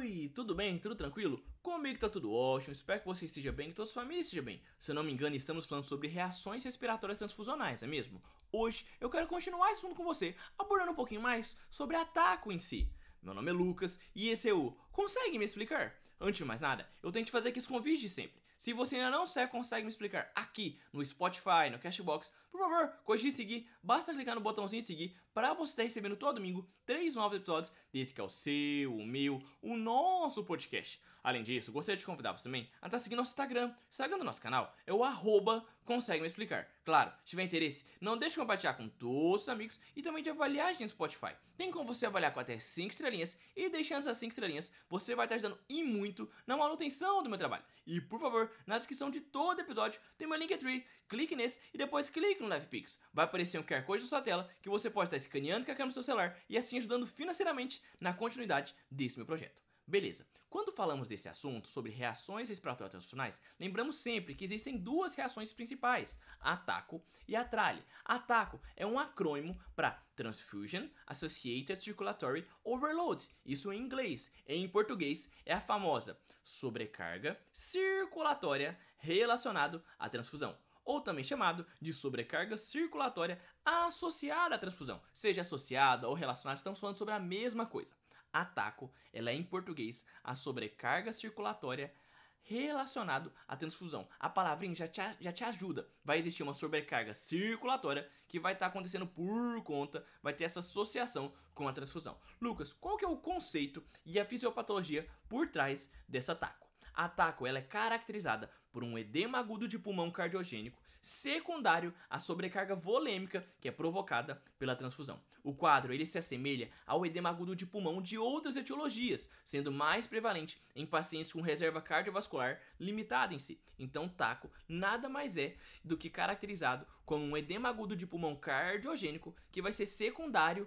Oi, tudo bem? Tudo tranquilo? Comigo tá tudo ótimo, espero que você esteja bem, que toda a sua família esteja bem. Se eu não me engano, estamos falando sobre reações respiratórias transfusionais, não é mesmo? Hoje eu quero continuar esse assunto com você, abordando um pouquinho mais sobre a TACO em si. Meu nome é Lucas e esse é o Consegue Me Explicar? Antes de mais nada, eu tenho que fazer aqui esse convite de sempre. Se você ainda não consegue me explicar aqui no Spotify, no Cashbox, por favor, cogite seguir, basta clicar no botãozinho seguir para você estar recebendo todo domingo 3 novos episódios desse que é o seu, o meu, o nosso podcast. Além disso, gostaria de convidar você também a estar seguindo nosso Instagram. O Instagram do nosso canal é o @consegue me explicar. Claro, se tiver interesse, não deixe de compartilhar com todos os amigos e também de avaliar a gente no Spotify. Tem como você avaliar com até 5 estrelinhas e deixando essas 5 estrelinhas, você vai estar ajudando e muito na manutenção do meu trabalho. E por favor, na descrição de todo episódio tem meu Linktree, clique nesse e depois clique no LivePix. Vai aparecer um QR Code na sua tela que você pode estar escaneando com a câmera do seu celular e assim ajudando financeiramente na continuidade desse meu projeto. Beleza, quando falamos desse assunto sobre reações respiratórias transfusionais, lembramos sempre que existem duas reações principais, a TACO e a TRALE. A TACO é um acrônimo para Transfusion Associated Circulatory Overload, isso em inglês. Em português é a famosa sobrecarga circulatória relacionada à transfusão, ou também chamado de sobrecarga circulatória associada à transfusão. Seja associada ou relacionada, estamos falando sobre a mesma coisa. A TACO, ela é em português a sobrecarga circulatória relacionado à transfusão. A palavrinha já te ajuda. Vai existir uma sobrecarga circulatória que vai estar acontecendo por conta, vai ter essa associação com a transfusão. Lucas, qual que é o conceito e a fisiopatologia por trás dessa TACO? A TACO ela é caracterizada por um edema agudo de pulmão cardiogênico secundário à sobrecarga volêmica que é provocada pela transfusão. O quadro ele se assemelha ao edema agudo de pulmão de outras etiologias, sendo mais prevalente em pacientes com reserva cardiovascular limitada em si. Então, TACO nada mais é do que caracterizado como um edema agudo de pulmão cardiogênico que vai ser secundário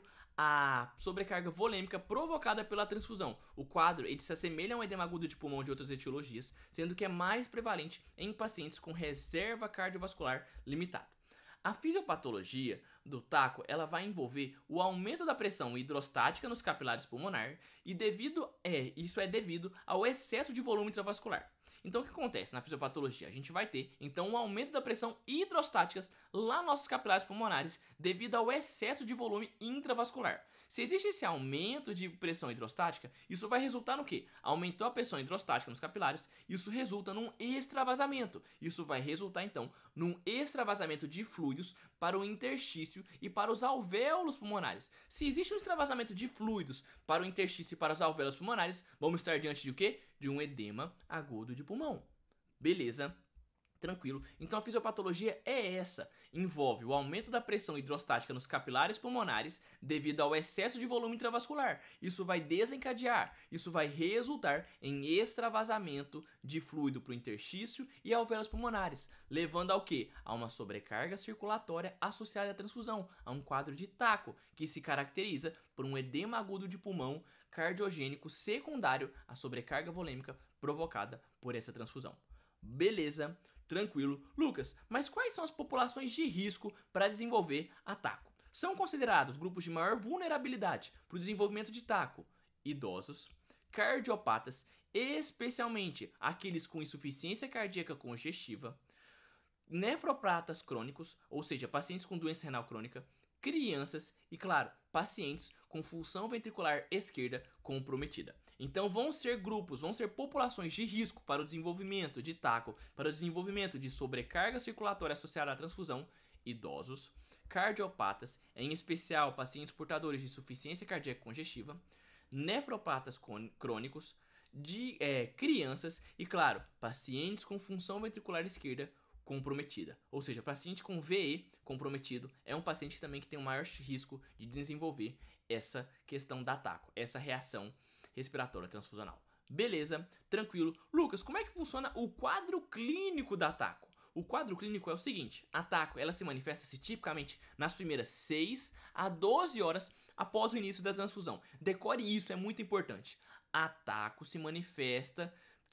à sobrecarga volêmica provocada pela transfusão. O quadro ele se assemelha a um edema agudo de pulmão de outras etiologias, sendo que é mais prevalente em pacientes com reserva cardiovascular limitada. A fisiopatologia do TACO ela vai envolver o aumento da pressão hidrostática nos capilares pulmonar e isso é devido ao excesso de volume intravascular. Então o que acontece na fisiopatologia? A gente vai ter então um aumento da pressão hidrostática lá nos nossos capilares pulmonares devido ao excesso de volume intravascular. Se existe esse aumento de pressão hidrostática, isso vai resultar no quê? Aumentou a pressão hidrostática nos capilares, isso resulta num extravasamento. Isso vai resultar então num extravasamento de fluidos para o interstício e para os alvéolos pulmonares. Se existe um extravasamento de fluidos para o interstício e para os alvéolos pulmonares, vamos estar diante de o quê? De um edema agudo de pulmão. Beleza? Tranquilo. Então a fisiopatologia é essa. Envolve o aumento da pressão hidrostática nos capilares pulmonares devido ao excesso de volume intravascular. Isso vai desencadear, isso vai resultar em extravasamento de fluido para o interstício e alvéolos pulmonares, levando ao quê? A uma sobrecarga circulatória associada à transfusão, a um quadro de TACO, que se caracteriza por um edema agudo de pulmão cardiogênico secundário à sobrecarga volêmica provocada por essa transfusão. Beleza, tranquilo. Lucas, mas quais são as populações de risco para desenvolver a TACO? São considerados grupos de maior vulnerabilidade para o desenvolvimento de TACO: idosos, cardiopatas, especialmente aqueles com insuficiência cardíaca congestiva, nefropatas crônicos, ou seja, pacientes com doença renal crônica, crianças e, claro, pacientes com função ventricular esquerda comprometida. Então vão ser grupos, vão ser populações de risco para o desenvolvimento de TACO, para o desenvolvimento de sobrecarga circulatória associada à transfusão: idosos, cardiopatas, em especial pacientes portadores de insuficiência cardíaca congestiva, nefropatas crônicos, crianças e, claro, pacientes com função ventricular esquerda comprometida. Ou seja, paciente com VE comprometido é um paciente também que tem um maior risco de desenvolver essa questão da TACO, essa reação respiratória transfusional. Beleza, tranquilo. Lucas, como é que funciona o quadro clínico da TACO? O quadro clínico é o seguinte: a TACO ela se manifesta-se tipicamente nas primeiras 6 a 12 horas após o início da transfusão. Decore isso, é muito importante. A TACO se manifesta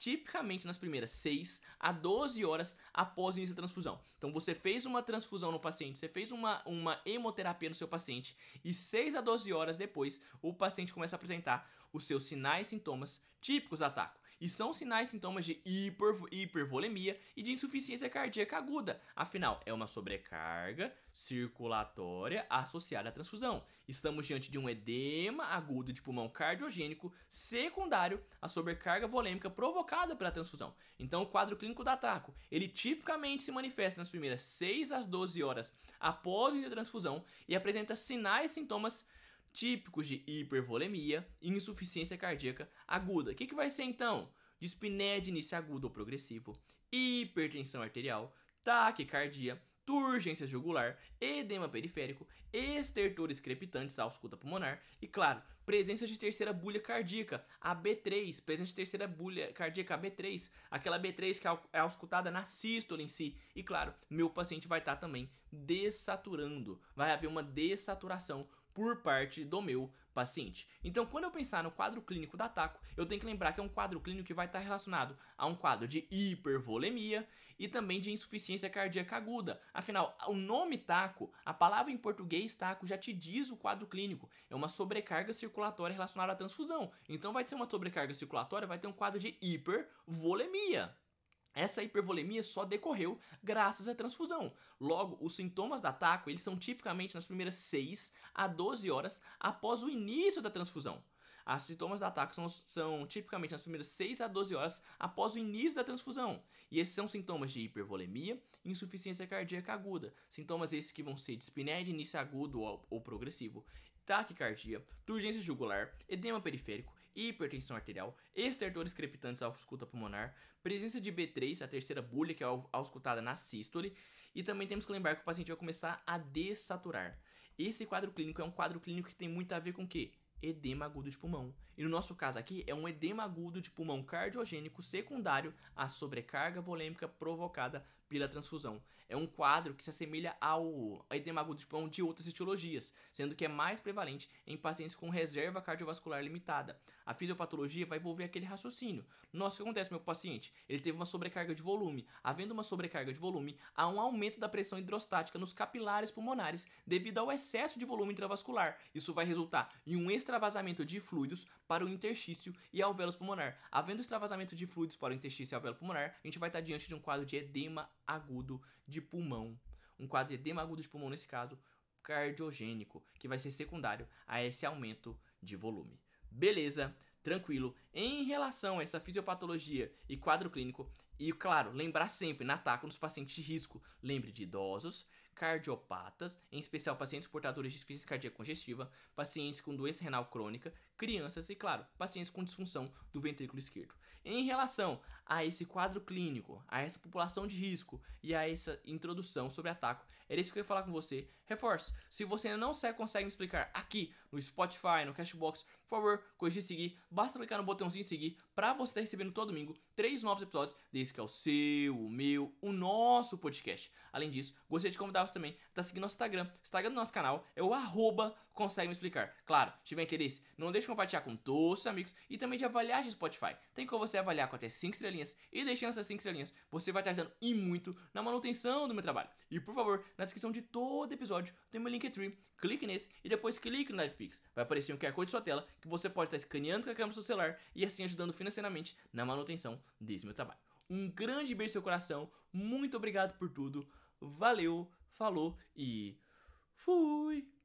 tipicamente nas primeiras 6 a 12 horas após o início da transfusão. Então você fez uma transfusão no paciente, você fez uma hemoterapia no seu paciente e 6 a 12 horas depois o paciente começa a apresentar os seus sinais e sintomas típicos da TACO. E são sinais e sintomas de hipervolemia e de insuficiência cardíaca aguda. Afinal, é uma sobrecarga circulatória associada à transfusão. Estamos diante de um edema agudo de pulmão cardiogênico secundário à sobrecarga volêmica provocada pela transfusão. Então, o quadro clínico da TACO, ele tipicamente se manifesta nas primeiras 6 às 12 horas após a transfusão e apresenta sinais e sintomas típicos de hipervolemia e insuficiência cardíaca aguda. O que vai ser então? Dispneia de início agudo ou progressivo, hipertensão arterial, taquicardia, turgência jugular, edema periférico, estertores crepitantes à ausculta pulmonar e, claro, presença de terceira bulha cardíaca, a B3, presença de terceira bulha cardíaca, a B3, aquela B3 que é auscultada na sístole em si. E, claro, meu paciente vai estar também dessaturando, vai haver uma dessaturação por parte do meu paciente. Então, quando eu pensar no quadro clínico da TACO, eu tenho que lembrar que é um quadro clínico que vai estar relacionado a um quadro de hipervolemia e também de insuficiência cardíaca aguda. Afinal, o nome TACO, a palavra em português TACO já te diz o quadro clínico. É uma sobrecarga circulatória relacionada à transfusão. Então, vai ter uma sobrecarga circulatória, vai ter um quadro de hipervolemia. Essa hipervolemia só decorreu graças à transfusão. Logo, os sintomas da TACO eles são tipicamente nas primeiras 6 a 12 horas após o início da transfusão. Os sintomas da TACO são tipicamente nas primeiras 6 a 12 horas após o início da transfusão. E esses são sintomas de hipervolemia e insuficiência cardíaca aguda. Sintomas esses que vão ser dispneia de início agudo ou progressivo, taquicardia, turgência jugular, edema periférico, hipertensão arterial, estertores crepitantes à ausculta pulmonar, presença de B3, a terceira bulha que é auscultada na sístole, e também temos que lembrar que o paciente vai começar a dessaturar. Esse quadro clínico é um quadro clínico que tem muito a ver com o quê? Edema agudo de pulmão. E no nosso caso aqui é um edema agudo de pulmão cardiogênico secundário à sobrecarga volêmica provocada pela transfusão. É um quadro que se assemelha ao edema agudo de pulmão de outras etiologias, sendo que é mais prevalente em pacientes com reserva cardiovascular limitada. A fisiopatologia vai envolver aquele raciocínio. Nossa, o que acontece com o meu paciente? Ele teve uma sobrecarga de volume. Havendo uma sobrecarga de volume, há um aumento da pressão hidrostática nos capilares pulmonares devido ao excesso de volume intravascular. Isso vai resultar em um extravasamento de fluidos para o interstício e alvéolo pulmonar. Havendo extravasamento de fluidos para o interstício e alvéolo pulmonar, a gente vai estar diante de um quadro de edema agudo de pulmão. Um quadro de edema agudo de pulmão, nesse caso, cardiogênico, que vai ser secundário a esse aumento de volume. Beleza, tranquilo. Em relação a essa fisiopatologia e quadro clínico, e claro, lembrar sempre na TACO nos pacientes de risco, lembre de idosos, cardiopatas, em especial pacientes portadores de insuficiência cardíaca congestiva, pacientes com doença renal crônica, crianças e, claro, pacientes com disfunção do ventrículo esquerdo. Em relação a esse quadro clínico, a essa população de risco e a essa introdução sobre a TACO, era isso que eu ia falar com você. Reforço, se você ainda não consegue me explicar aqui no Spotify, no Cashbox, por favor, corrija seguir, basta clicar no botãozinho seguir para você estar recebendo todo domingo 3 novos episódios desse que é o seu, o meu, o nosso podcast. Além disso, gostaria de convidar você também a estar seguindo nosso Instagram. O Instagram do nosso canal é o @consegue me explicar. Claro, se tiver interesse, não deixe de compartilhar com todos os amigos e também de avaliar no Spotify. Tem como você avaliar com até 5 estrelinhas e deixando essas 5 estrelinhas, você vai estar ajudando e muito na manutenção do meu trabalho. E por favor, na descrição de todo episódio tem meu Linktree, clique nesse e depois clique no LivePix. Vai aparecer um QR Code em sua tela que você pode estar escaneando com a câmera do seu celular e assim ajudando financeiramente na manutenção desse meu trabalho. Um grande beijo no seu coração, muito obrigado por tudo, valeu, falou e fui!